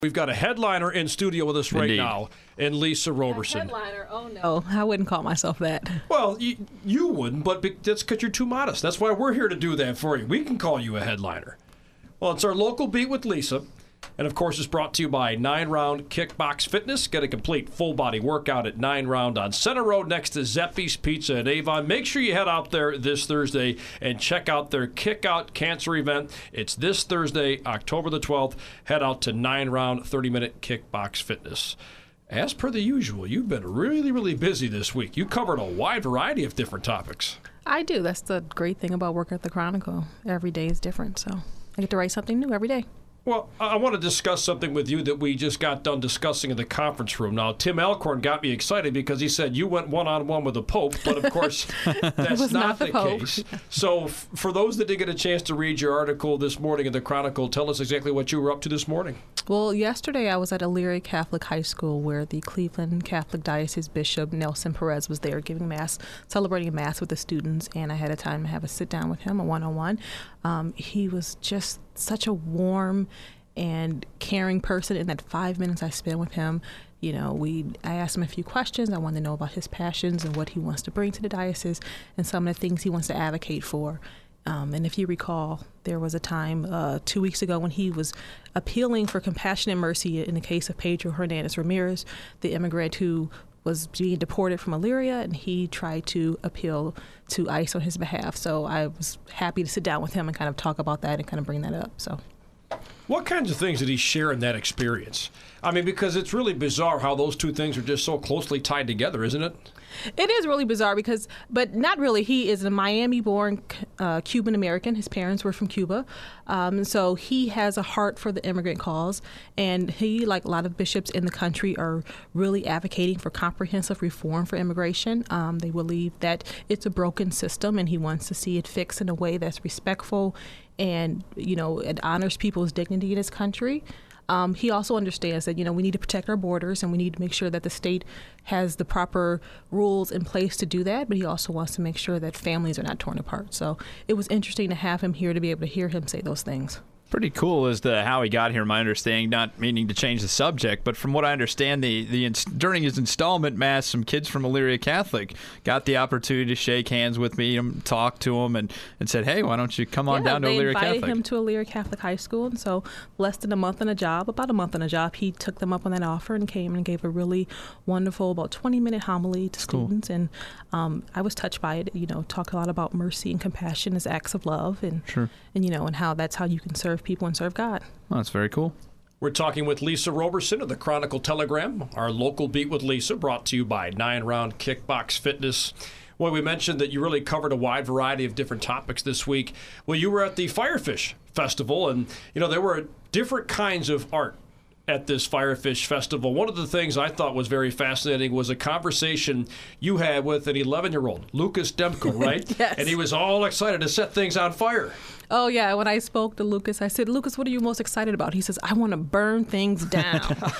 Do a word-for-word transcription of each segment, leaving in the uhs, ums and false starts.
We've got a headliner in studio with us right Indeed. now, and Lisa Roberson. A headliner? Oh, no. I wouldn't call myself that. Well, you, you wouldn't, but be- that's because you're too modest. That's why we're here to do that for you. We can call you a headliner. Well, it's our local beat with Lisa. And, of course, it's brought to you by Nine Round Kickbox Fitness. Get a complete full-body workout at Nine Round on Center Road next to Zeppi's Pizza in Avon. Make sure you head out there this Thursday and check out their Kick Out Cancer event. It's this Thursday, October the twelfth. Head out to Nine Round thirty-minute Kickbox Fitness. As per the usual, you've been really, really busy this week. You covered a wide variety of different topics. I do. That's the great thing about working at the Chronicle. Every day is different, so I get to write something new every day. Well, I want to discuss something with you that we just got done discussing in the conference room. Now, Tim Alcorn got me excited because he said you went one-on-one with the Pope, but of course, that's was not, not the the Pope. case. So f- for those that didn't get a chance to read your article this morning in the Chronicle, tell us exactly what you were up to this morning. Well, yesterday I was at Elyria Catholic High School where the Cleveland Catholic Diocese Bishop Nelson Perez was there giving Mass, celebrating a Mass with the students, and I had a time to have a sit-down with him, a one-on-one. Um, he was just such a warm and caring person. In that five minutes I spent with him, you know, we I asked him a few questions. I wanted to know about his passions and what he wants to bring to the diocese and some of the things he wants to advocate for. Um, and if you recall, there was a time uh, two weeks ago when he was appealing for compassion and mercy in the case of Pedro Hernandez Ramirez, the immigrant who was being deported from Elyria, and he tried to appeal to ICE on his behalf. So I was happy to sit down with him and kind of talk about that and kind of bring that up. So. What kinds of things did he share in that experience? I mean, because it's really bizarre how those two things are just so closely tied together, isn't it? It is really bizarre because, but not really. He is a Miami-born uh, Cuban-American. His parents were from Cuba. Um, so he has a heart for the immigrant cause. And he, like a lot of bishops in the country, are really advocating for comprehensive reform for immigration. Um, they believe that it's a broken system, and he wants to see it fixed in a way that's respectful and, you know, it honors people's dignity in this country. Um, he also understands that, you know, we need to protect our borders and we need to make sure that the state has the proper rules in place to do that. But he also wants to make sure that families are not torn apart. So it was interesting to have him here to be able to hear him say those things. Pretty cool as to how he got here, my understanding, not meaning to change the subject, but from what I understand, the, the during his installment Mass, some kids from Elyria Catholic got the opportunity to shake hands with me, and talk to him, and, and said, hey, why don't you come on yeah, down to Elyria Catholic? They invited him to Elyria Catholic High School, and so less than a month on a job, about a month on a job, he took them up on that offer and came and gave a really wonderful, about twenty-minute homily to Cool. students, and um, I was touched by it, you know, talk a lot about mercy and compassion as acts of love, and, Sure. and you know, and how that's how you can serve people and serve God. Well, that's very cool. We're talking with Lisa Roberson of the Chronicle Telegram, our local beat with Lisa, brought to you by Nine Round Kickbox Fitness. Well, we mentioned that you really covered a wide variety of different topics this week. Well, you were at the Firefish Festival, and, you know, there were different kinds of art at this Firefish Festival. One of the things I thought was very fascinating was a conversation you had with an eleven-year-old, Lucas Demko, right? Yes. And he was all excited to set things on fire. Oh, yeah. When I spoke to Lucas, I said, Lucas, what are you most excited about? He says, I want to burn things down.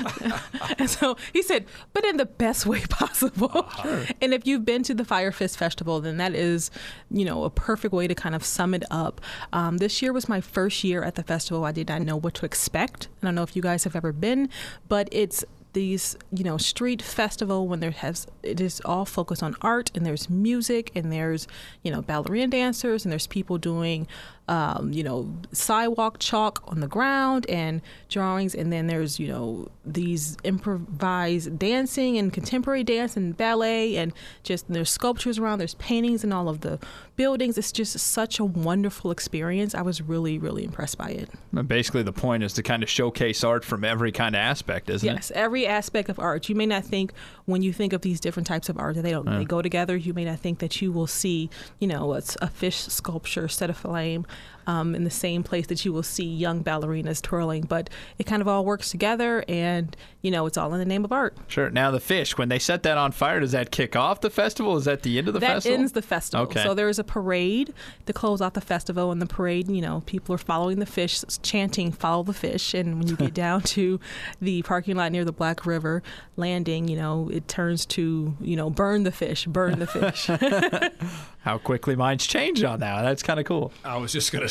And so he said, but in the best way possible. Sure. And if you've been to the Firefish Festival, then that is, you know, a perfect way to kind of sum it up. Um, this year was my first year at the festival. I did not know what to expect. I don't know if you guys have ever been, but it's these, you know, street festival when there has, it is all focused on art, and there's music, and there's, you know, ballerina dancers, and there's people doing, um, you know, sidewalk chalk on the ground and drawings, and then there's, you know, these improvised dancing and contemporary dance and ballet, and just there's sculptures around, there's paintings in all of the buildings. It's just such a wonderful experience. I was really, really impressed by it. Basically, the point is to kind of showcase art from every kind of aspect, isn't it? Yes, every aspect of art. You may not think when you think of these different types of art that they don't Yeah. they go together. You may not think that you will see, you know, a, a fish sculpture set aflame um, in the same place that you will see young ballerinas twirling, but it kind of all works together, and you know, it's all in the name of art. Sure. Now, the fish, when they set that on fire, does that kick off the festival? Is that the end of the that festival? That ends the festival. Okay. So there is a parade to close out the festival, and the parade, you know, people are following the fish, chanting, follow the fish, and when you get down to the parking lot near the Black River landing, you know, it turns to, you know, burn the fish, burn the fish. How quickly minds change on that. That's kind of cool. I was just going to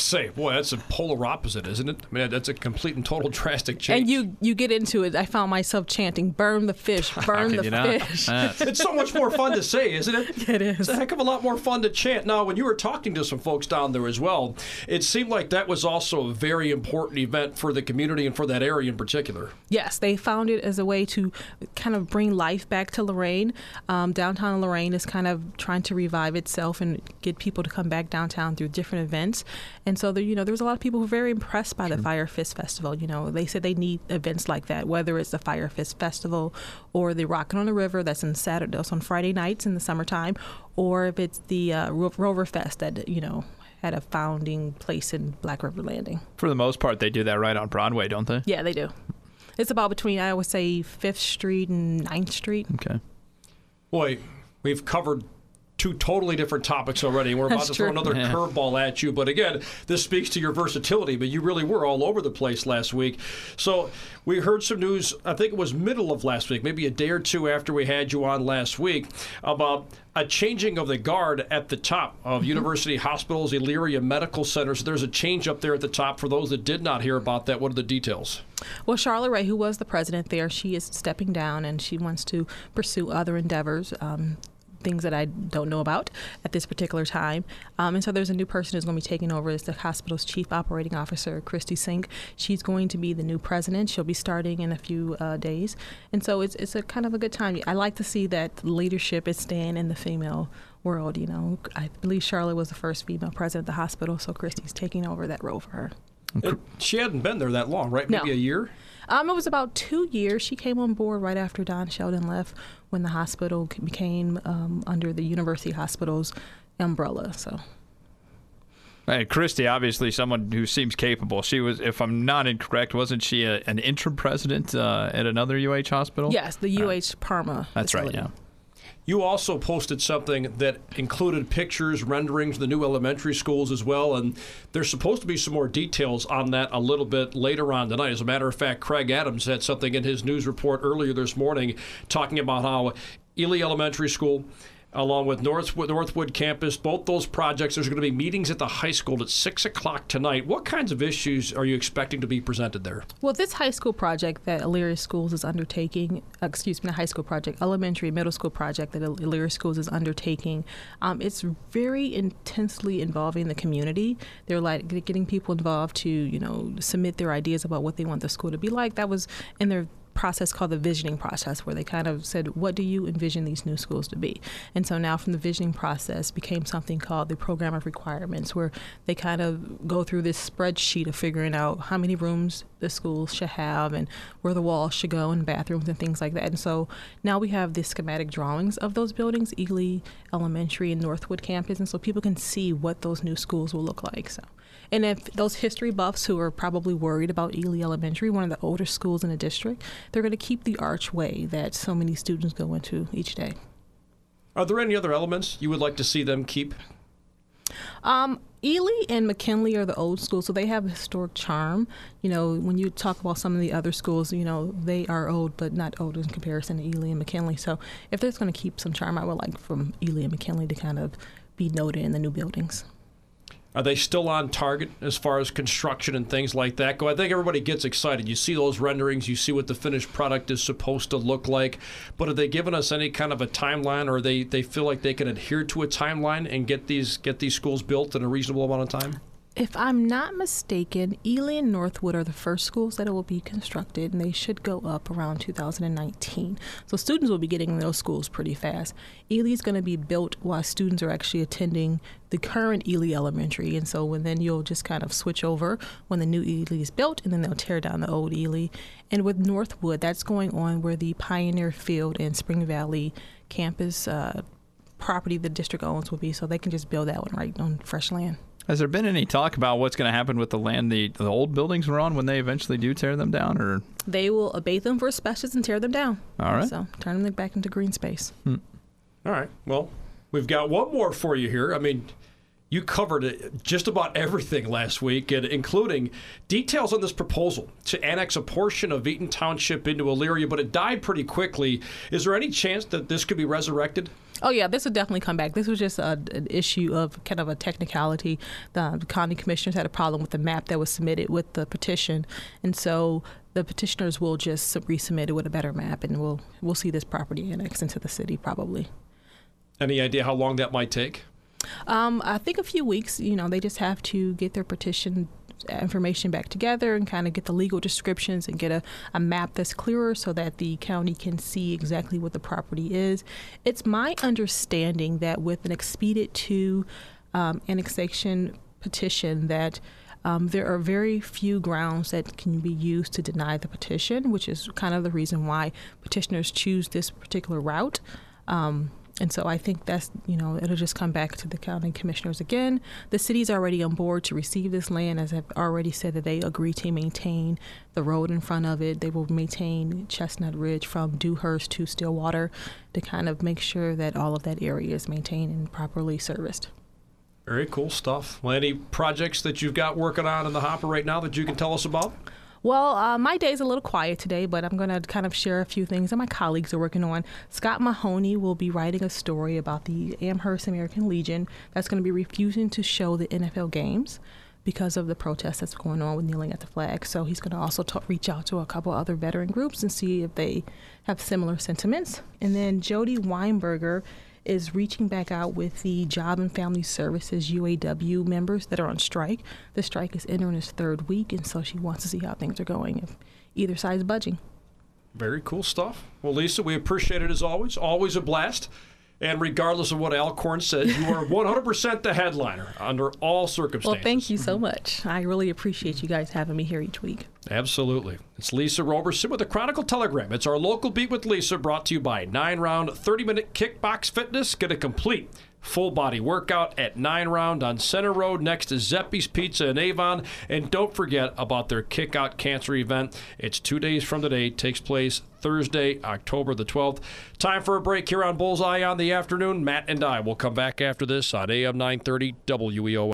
say, boy, that's a polar opposite, isn't it? I mean, that's a complete and total drastic change. And you you get into it. I found myself chanting, "Burn the fish, burn How the can you not? fish." Uh, It's so much more fun to say, isn't it? It is. It's a heck of a lot more fun to chant. Now, when you were talking to some folks down there as well, it seemed like that was also a very important event for the community and for that area in particular. Yes, they found it as a way to kind of bring life back to Lorain. Um, downtown Lorain is kind of trying to revive itself and get people to come back downtown through different events. And so, there, you know, there's a lot of people who are very impressed by the Fire Fist Festival. You know, they said they need events like that, whether it's the Fire Fist Festival or the Rockin' on the River that's on Saturday, that's on Friday nights in the summertime, or if it's the uh, Ro- Rover Fest that, you know, had a founding place in Black River Landing. for the most part, they do that right on Broadway, don't they? Yeah, they do. It's about between, I would say, Fifth Street and Ninth Street. Okay. Boy, we've covered two totally different topics already, and we're about That's to true. throw another Yeah. curveball at you. But again, this speaks to your versatility, but you really were all over the place last week. So we heard some news, I think it was middle of last week, maybe a day or two after we had you on last week, about a changing of the guard at the top of Mm-hmm. University Hospitals, Elyria Medical Centers. There's a change up there at the top. For those that did not hear about that, what are the details? Well, Charlotte Ray, who was the president there, she is stepping down and she wants to pursue other endeavors. Um, things that I don't know about at this particular time. Um, and so there's a new person who's going to be taking over as the hospital's chief operating officer, Christy Sink. She's going to be the new president. She'll be starting in a few uh, days. And so it's it's a kind of a good time. I like to see that leadership is staying in the female world. You know, I believe Charlotte was the first female president of the hospital, so Christy's taking over that role for her. It, she hadn't been there that long, right? No. Maybe a year? Um, it was about two years. She came on board right after Don Sheldon left, when the hospital became um, under the University Hospital's umbrella. So, Hey, Christy, obviously someone who seems capable. She was, if I'm not incorrect, wasn't she a, an interim president uh, at another U H hospital? yes, the U H Parma. That's right, facility. yeah. You also posted something that included pictures, renderings of the new elementary schools as well, and there's supposed to be some more details on that a little bit later on tonight. As a matter of fact, Craig Adams had something in his news report earlier this morning talking about how Ely Elementary School, along with Northwood, Northwood campus, both those projects, there's going to be meetings at the high school at six o'clock tonight. What kinds of issues are you expecting to be presented there? Well, this high school project that Elyria Schools is undertaking, uh, excuse me, not high school project, elementary, middle school project that Elyria Schools is undertaking, um, it's very intensely involving the community. They're like getting people involved to, you know, submit their ideas about what they want the school to be like. That was in their process called the visioning process, where they kind of said, what do you envision these new schools to be? And so now from the visioning process became something called the program of requirements, where they kind of go through this spreadsheet of figuring out how many rooms the schools should have and where the walls should go and bathrooms and things like that. And so now we have the schematic drawings of those buildings, Ely Elementary and Northwood campus, and so people can see what those new schools will look like. So, and if those history buffs who are probably worried about Ely Elementary, one of the older schools in the district, they're going to keep the archway that so many students go into each day. Are there any other elements you would like to see them keep? Um, Ely and McKinley are the old schools, so they have a historic charm. You know, when you talk about some of the other schools, you know, they are old, but not old in comparison to Ely and McKinley. So if there's going to keep some charm, I would like from Ely and McKinley to kind of be noted in the new buildings. Are they still on target as far as construction and things like that go? I think everybody gets excited. You see those renderings, you see what the finished product is supposed to look like, but have they given us any kind of a timeline, or they, they feel like they can adhere to a timeline and get these get these schools built in a reasonable amount of time? If I'm not mistaken, Ely and Northwood are the first schools that it will be constructed, and they should go up around two thousand nineteen. So students will be getting in those schools pretty fast. Ely is going to be built while students are actually attending the current Ely Elementary, and so when then you'll just kind of switch over when the new Ely is built, and then they'll tear down the old Ely. And with Northwood, that's going on where the Pioneer Field and Spring Valley campus uh, property the district owns will be, so they can just build that one right on fresh land. Has there been any talk about what's going to happen with the land the, the old buildings were on when they eventually do tear them down? Or They will abate them for asbestos and tear them down. All right. So turn them back into green space. All right. Well, we've got one more for you here. I mean, you covered it, just about everything last week, and including details on this proposal to annex a portion of Eaton Township into Elyria, but it died pretty quickly. Is there any chance that this could be resurrected? Oh, yeah, this would definitely come back. This was just a, an issue of kind of a technicality. The, the county commissioners had a problem with the map that was submitted with the petition. And so the petitioners will just resubmit it with a better map, and we'll, we'll see this property annexed into the city probably. Any idea how long that might take? Um, I think a few weeks. You know, they just have to get their petition information back together and kind of get the legal descriptions and get a, a map that's clearer so that the county can see exactly what the property is. It's my understanding that with an Expedit two um, annexation petition that um, there are very few grounds that can be used to deny the petition, which is kind of the reason why petitioners choose this particular route. Um, And so I think that's, you know, it'll just come back to the county commissioners again. The city's already on board to receive this land, as I've already said that they agree to maintain the road in front of it. They will maintain Chestnut Ridge from Dewhurst to Stillwater to kind of make sure that all of that area is maintained and properly serviced. Very cool stuff. Well, any projects that you've got working on in the hopper right now that you can tell us about? Well, uh, my day's a little quiet today, but I'm going to kind of share a few things that my colleagues are working on. Scott Mahoney will be writing a story about the Amherst American Legion that's going to be refusing to show the N F L games because of the protest that's going on with kneeling at the flag. So he's going to also talk, reach out to a couple other veteran groups and see if they have similar sentiments. And then Jody Weinberger is reaching back out with the Job and Family Services U A W members that are on strike. The strike is entering its third week, and so she wants to see how things are going, if either side is budging. Very cool stuff. Well, Lisa, we appreciate it as always. Always a blast. And regardless of what Alcorn says, you are one hundred percent the headliner under all circumstances. Well, thank you so much. I really appreciate you guys having me here each week. Absolutely. It's Lisa Roberson with the Chronicle Telegram. It's our local beat with Lisa, brought to you by nine round thirty minute Kickbox Fitness. Get a complete full body workout at nine round on Center Road next to Zeppi's Pizza in Avon. And don't forget about their Kick Out Cancer event. It's two days from today. It takes place Thursday, October the twelfth. Time for a break here on Bullseye on the Afternoon. Matt and I will come back after this on A M nine thirty W E O.